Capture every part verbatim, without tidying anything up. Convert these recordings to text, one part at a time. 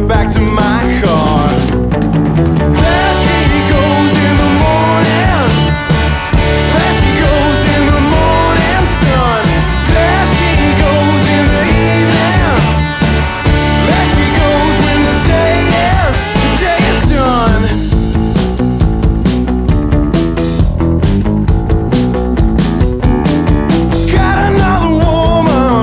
back to my car. There she goes in the morning. There she goes in the morning sun. There she goes in the evening. There she goes when the day is, the day is done. Got another woman.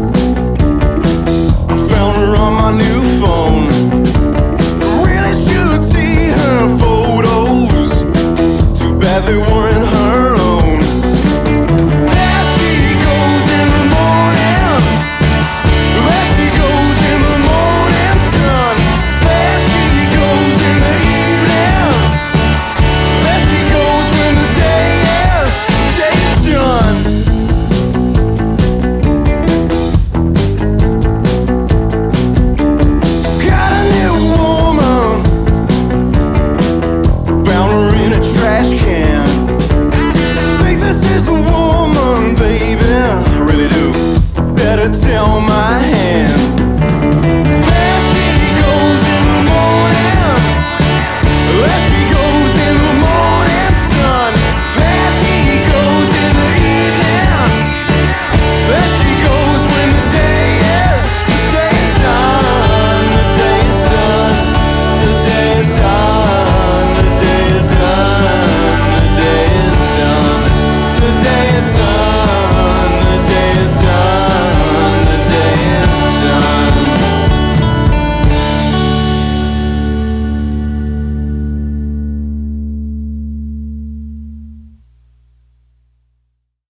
I found her on my new phone. Really should see her photos. Too bad they weren't her own. There she goes in the morning. There she goes in the morning sun. There she goes in the evening. There she goes when the day is, the day is done. Got a new woman. Found her in a trash can. Think this is the woman, baby. I really do. Better tell my